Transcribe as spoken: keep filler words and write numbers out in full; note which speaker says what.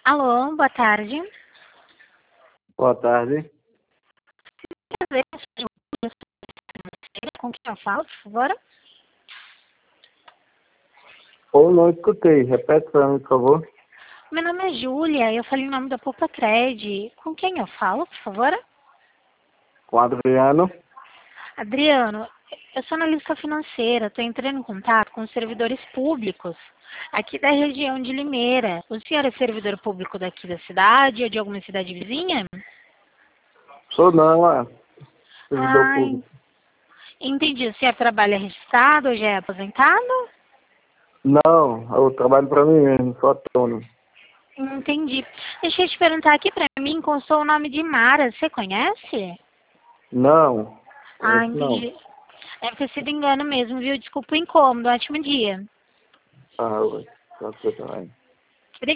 Speaker 1: Alô, boa tarde.
Speaker 2: Boa tarde.
Speaker 1: Com quem eu falo, por favor?
Speaker 2: Ou não escutei. Repete para mim, por favor.
Speaker 1: Meu nome é Júlia, eu falei o nome da Poupa Cred. Com quem eu falo, por favor?
Speaker 2: Com Adriano.
Speaker 1: Adriano, eu sou analista financeira, estou entrando em contato com os servidores públicos aqui da região de Limeira. O senhor é servidor público daqui da cidade ou de alguma cidade vizinha?
Speaker 2: Sou não, é. Servidor
Speaker 1: Ai,
Speaker 2: público.
Speaker 1: entendi. O senhor trabalha registrado ou já é aposentado?
Speaker 2: Não, eu trabalho para mim mesmo, sou autônomo.
Speaker 1: Entendi. Deixa eu te perguntar aqui, para mim constou o nome de Mara. Você conhece?
Speaker 2: Não,
Speaker 1: Ah,
Speaker 2: esse não.
Speaker 1: entendi. Deve ter sido engano mesmo, viu? Desculpa o incômodo. Ótimo dia.
Speaker 2: Ah, oi. Só que eu também.